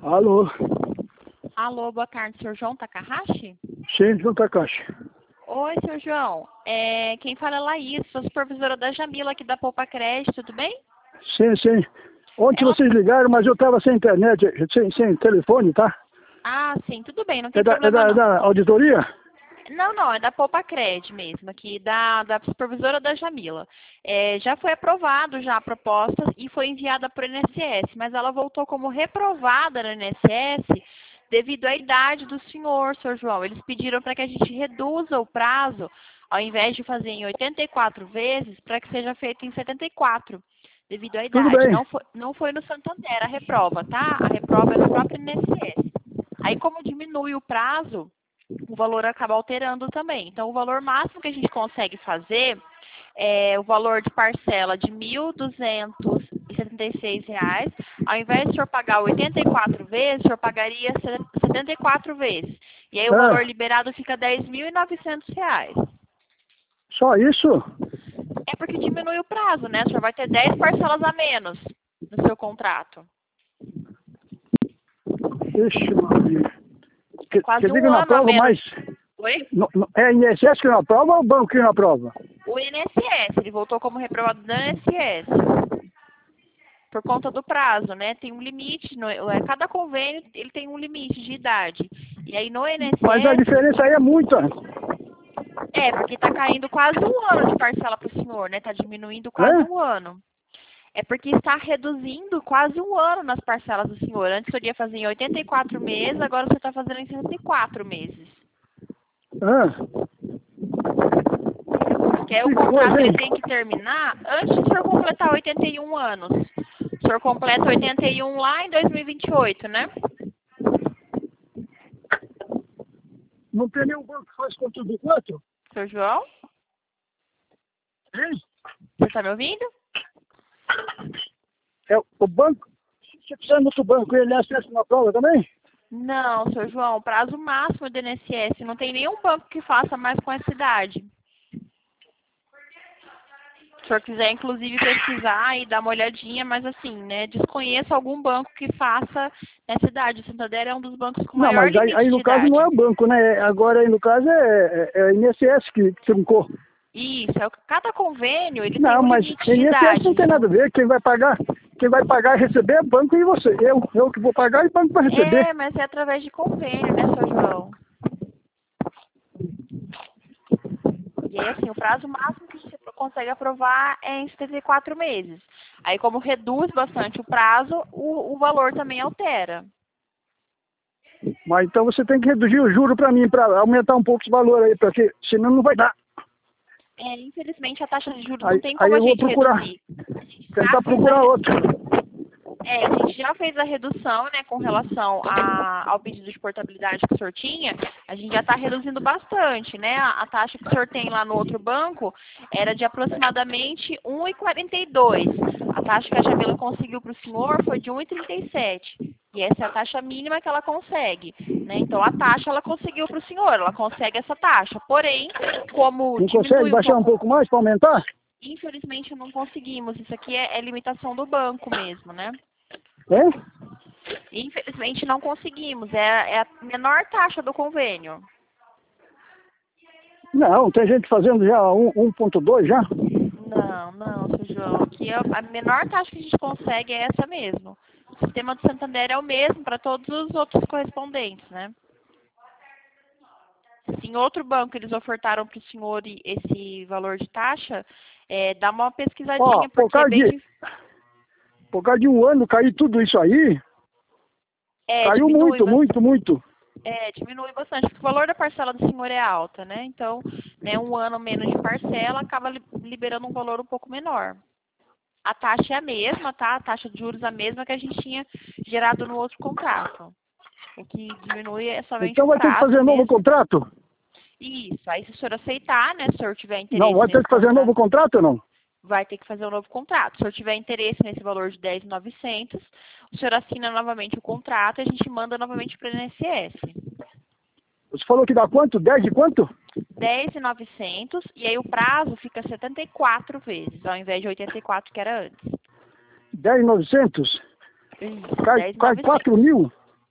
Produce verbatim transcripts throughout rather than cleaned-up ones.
Alô? Alô, boa tarde, senhor João Takahashi? Sim, João Takahashi. Oi, senhor João. É, quem fala é Laís, sou supervisora da Jamila aqui da Poupa Crédito, tudo bem? Sim, sim. Ontem Ela... vocês ligaram, mas eu estava sem internet, sem, sem telefone, tá? Ah, sim, tudo bem, não tem É da, é problema da, não. da auditoria? Não, não, é da Poupa Crédito mesmo, aqui da, da supervisora da Jamila. É, já foi aprovado já a proposta e foi enviada para o I N S S, mas ela voltou como reprovada no I N S S devido à idade do senhor, senhor João. Eles pediram para que a gente reduza o prazo, ao invés de fazer em oitenta e quatro vezes, para que seja feito em setenta e quatro, devido à Tudo idade. bem. Não foi, não foi no Santander a reprova, tá? A reprova é no próprio I N S S. Aí, como diminui o prazo, o valor acaba alterando também. Então, o valor máximo que a gente consegue fazer é o valor de parcela de mil duzentos e setenta e seis reais. Ao invés de o senhor pagar oitenta e quatro vezes, o senhor pagaria setenta e quatro vezes. E aí o valor Ah, liberado fica dez mil e novecentos reais. só isso? É porque diminui o prazo, né? O senhor vai ter dez parcelas a menos no seu contrato. Ixi, Maria. Que, Quase quer dizer um que não ano a aprova menos. mais. Oi? Não, não, é a I N S S que não aprova ou o banco que não aprova? O I N S S, ele voltou como reprovado do I N S S. Por conta do prazo, né? Tem um limite, no, é, cada convênio ele tem um limite de idade. E aí no Mas a I N S S, diferença aí é muita. é, porque está caindo quase um ano de parcela para o senhor, né? Está diminuindo quase É? um ano. É porque está reduzindo quase um ano nas parcelas do senhor. Antes você ia fazer em oitenta e quatro meses, agora você está fazendo em sessenta e quatro meses. Ah, Porque aí o que contrato coisa, hein? ele tem que terminar antes do senhor completar oitenta e um anos. O senhor completa oitenta e um lá em dois mil e vinte e oito, né? Não tem nenhum banco que faz conta do quatro? Senhor João, Hein? você está me ouvindo? É o o banco. Se precisar no outro banco, ele acessa na prova também? Não, senhor João, prazo máximo do I N S S. Não tem nenhum banco que faça mais com essa idade. Se o senhor quiser, inclusive, pesquisar e dar uma olhadinha, mas assim, né, desconheço algum banco que faça nessa idade. O Santander é um dos bancos com Não, maior mas aí, limite aí de no caso não é idade. o banco, né? Agora aí no caso é, é, é a I N S S que truncou. Isso, é o- cada convênio, ele tem Não, um mas limite de I N S S idade. não tem nada Então, a ver. Quem vai pagar, quem vai pagar e receber é banco e você. Eu, eu que vou pagar e o banco vai receber. é, mas é através de convênio, né, senhor João? E aí, assim, o prazo máximo que a gente consegue aprovar é em setenta e quatro meses. Aí, como reduz bastante o prazo, o, o valor também altera. Mas então você tem que reduzir o juro para mim, para aumentar um pouco esse valor aí, porque senão não vai dar. É, infelizmente, a taxa de juros não Aí, tem aí como a eu vou gente procurar, reduzir. A gente já tentar fez a, procurar re- outro. é, a gente já fez a redução, né, com relação a- ao pedido de portabilidade que o senhor tinha. A gente já está reduzindo bastante, né? A, a taxa que o senhor tem lá no outro banco era de aproximadamente um vírgula quarenta e dois. A taxa que a Jamila conseguiu para o senhor foi de um vírgula trinta e sete. E essa é a taxa mínima que ela consegue, né? Então a taxa ela conseguiu para o senhor, ela consegue essa taxa. Porém, como Não consegue diminui um baixar um pouco, pouco mais para aumentar? infelizmente não conseguimos. Isso aqui é, é limitação do banco mesmo, né? É? Infelizmente não conseguimos. É, é a menor taxa do convênio. Não, tem gente fazendo já um- 1.2 já. Não, não, seu João. Aqui é a menor taxa que a gente consegue é essa mesmo. O sistema do Santander é o mesmo para todos os outros correspondentes, né? Se em outro banco eles ofertaram para o senhor e- esse valor de taxa, é, dá uma Ó, pesquisadinha, por porque é causa bem de, difícil. por causa de um ano cair tudo isso aí, É, caiu diminui muito, bastante. muito, muito. É, diminui bastante, porque o valor da parcela do senhor é alta, né? Então, né, um ano menos de parcela acaba li- liberando um valor um pouco menor. A taxa é a mesma, tá? A taxa de juros é a mesma que a gente tinha gerado no outro contrato. O que diminui é somente Então o vai ter que prazo fazer novo mesmo. contrato? Isso. Aí, se o senhor aceitar, né? Se o senhor tiver Não, interesse vai ter nesse que fazer novo contrato, contrato ou não? vai ter que fazer um novo contrato. Se o senhor tiver interesse nesse valor de dez mil e novecentos, o senhor assina novamente o contrato e a gente manda novamente para o I N S S. Você falou que dá quanto? dez de quanto? dez mil e novecentos e aí o prazo fica setenta e quatro vezes, ao invés de oitenta e quatro que era antes. dez mil e novecentos? Isso, Cai, dez mil e cai novecentos. quatro mil?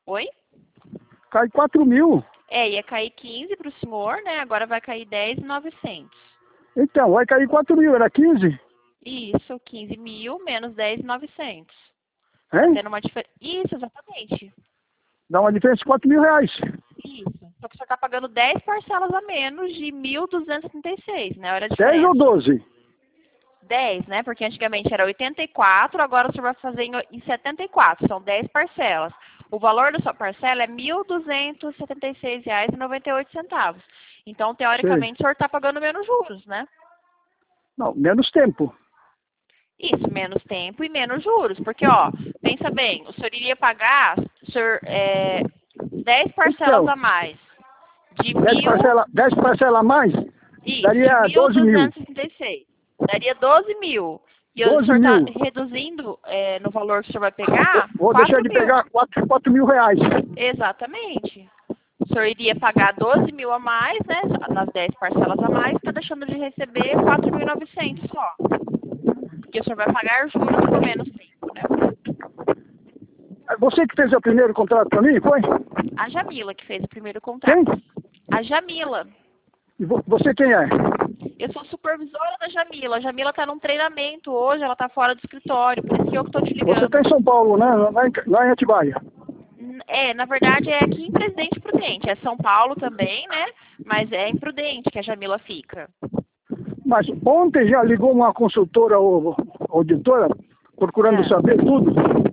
Oi? Cai quatro mil. É, ia cair quinze para o senhor, né? Agora vai cair dez mil e novecentos. Então, vai cair quatro mil, era quinze? Isso, quinze mil menos dez mil e novecentos. Hein? Tendo uma diferença. Isso, exatamente. Dá uma diferença de quatro mil reais. Isso. Só que o senhor está pagando dez parcelas a menos de mil duzentos e trinta e seis, né? Olha a diferença. dez ou doze? dez, né? Porque antigamente era oitenta e quatro, agora o senhor vai fazer em em setenta e quatro. São dez parcelas. O valor da sua parcela é mil duzentos e setenta e seis reais e noventa e oito centavos. Então, teoricamente, o senhor está pagando menos juros, né? Não, menos tempo. Isso, menos tempo e menos juros. Porque, ó, pensa bem, o senhor iria pagar o senhor, é, dez parcelas Então, a mais. De dez mil... parcelas dez parcela a mais, Isso, daria de doze mil. mil duzentos e trinta e seis. Daria doze mil. E o doze senhor está mil. reduzindo é, no valor que o senhor vai pegar? Vou quatro deixar de mil. pegar quatro mil reais. Exatamente. O senhor iria pagar doze mil a mais, né? Nas dez parcelas a mais, está deixando de receber quatro mil e novecentos só. Porque o senhor vai pagar juros por menos tempo, né? Você que fez o primeiro contrato para mim, foi? A Jamila que fez o primeiro contrato. Quem? A Jamila. E vo- você quem é? Eu sou supervisora da Jamila. A Jamila está num treinamento hoje, ela está fora do escritório, por isso que eu que estou te ligando. Você está em São Paulo, né? Lá em, lá em Atibaia. É, na verdade é aqui em Presidente Prudente. É São Paulo também, né? Mas é em Prudente que a Jamila fica. Mas ontem já ligou uma consultora ou auditora procurando É. saber tudo.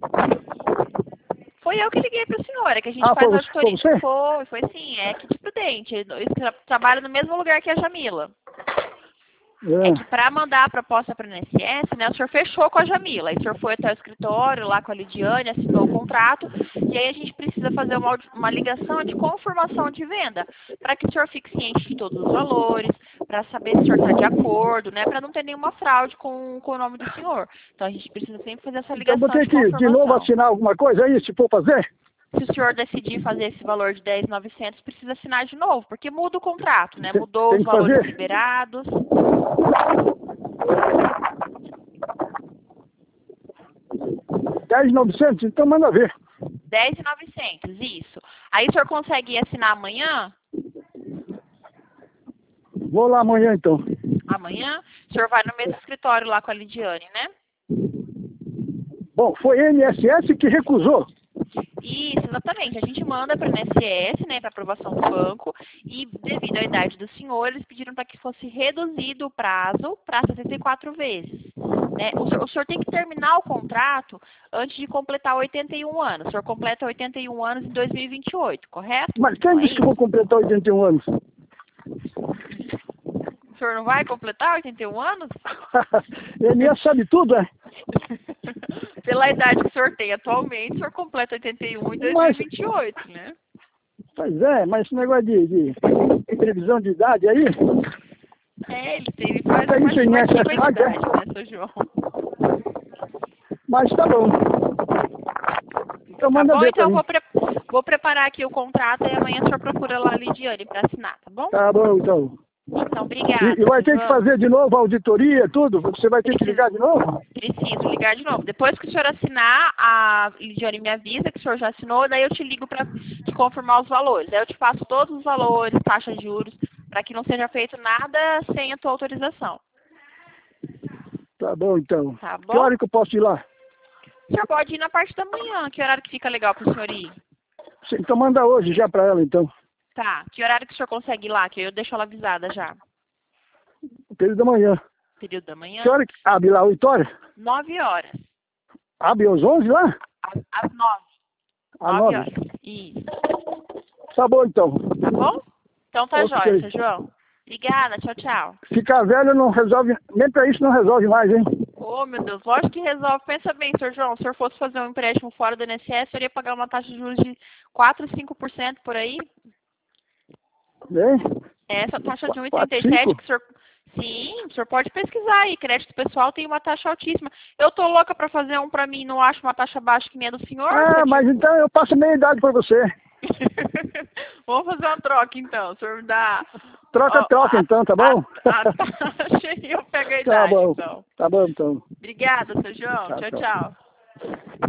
Foi eu que liguei para o senhor, é que a gente Ah, faz foi auditoria. você? Foi, foi sim, é aqui de Prudente. Eu tra trabalho no mesmo lugar que a Jamila. É É. que para mandar a proposta para o I N S S, né, o senhor fechou com a Jamila. Aí o senhor foi até o escritório, lá com a Lidiane, assinou o contrato. E aí a gente precisa fazer uma, audi- uma ligação de confirmação de venda, para que o senhor fique ciente de todos os valores, para saber se o senhor está de acordo, né, para não ter nenhuma fraude com, com o nome do senhor. Então a gente precisa sempre fazer essa Então ligação vou ter de que confirmação. de novo assinar alguma coisa aí, se for fazer? Se o senhor decidir fazer esse valor de dez mil e novecentos, precisa assinar de novo, porque muda o contrato, né? Tem- Mudou tem os que valores fazer? liberados. dez mil e novecentos? Então manda ver. dez mil e novecentos, isso. Aí o senhor consegue assinar amanhã? Vou lá amanhã então. Amanhã? O senhor vai no mesmo escritório lá com a Lidiane, né? Bom, foi a I N S S que recusou. Isso, exatamente. A gente manda para o I N S S, né, para aprovação do banco, e devido à idade do senhor, eles pediram para que fosse reduzido o prazo para sessenta e quatro vezes. Né? O, senhor, o senhor tem que terminar o contrato antes de completar oitenta e um anos. O senhor completa oitenta e um anos em dois mil e vinte e oito, correto? Mas quem Não é disse que eu isso? vou completar oitenta e um anos? O senhor não vai completar oitenta e um anos? Ele já sabe tudo, é? Pela idade que o senhor tem atualmente, o senhor completa oitenta e um em dois mil e vinte e oito, né? Pois é, mas esse negócio de, de previsão de idade aí, É, ele, tem, ele faz É uma isso, Inês, estimativa de é- idade, né, seu João? mas tá bom. Então Tá manda bom? ver Então pra eu mim. vou, pre vou preparar aqui o contrato e amanhã o senhor procura lá a Lidiane para assinar, tá bom? Tá bom, então. Então, obrigada. E, e vai seu ter que João. fazer de novo a auditoria, tudo? Você vai ter que Preciso. ligar de novo? Preciso ligar de novo. Depois que o senhor assinar, a Lidiane me avisa que o senhor já assinou, daí eu te ligo para te confirmar os valores. Aí eu te passo todos os valores, taxa de juros, para que não seja feito nada sem a tua autorização. Tá bom, então. Tá Que bom? hora que eu posso ir lá? O senhor pode ir na parte da manhã. Que horário que fica legal para o senhor ir? Sim, então manda hoje já pra ela, então. Tá. Que horário que o senhor consegue ir lá? Que eu deixo ela avisada já. O período da manhã. Período da manhã? Que hora que abre lá, oito horas? Nove horas. Abre às onze lá? Às, às nove. Às Nove nove? horas. Isso. Tá bom, então. Tá bom? Então tá Ok. jóia, seu João. Obrigada. Tchau, tchau. Ficar velho não resolve, nem pra isso não resolve mais, hein? Oh, meu Deus, lógico que resolve. Pensa bem, senhor João, se o senhor fosse fazer um empréstimo fora do I N S S, o senhor ia pagar uma taxa de juros de quatro, cinco por cento por aí? Hein? Essa taxa de um vírgula Quatro, trinta e sete cinco? que o senhor... Sim, o senhor pode pesquisar aí. Crédito pessoal tem uma taxa altíssima. Eu tô louca pra fazer um pra mim, não acho uma taxa baixa que nem a do senhor. Ah, seu mas tio. então eu passo meia idade pra você. Vamos fazer uma troca então. O senhor me dá... Troca, ó, troca a- então, tá bom? A, a taxa e eu pego a Tá idade, bom. então. Tá bom, então. Obrigada, seu João. Tchau, Tchau, tchau. tchau.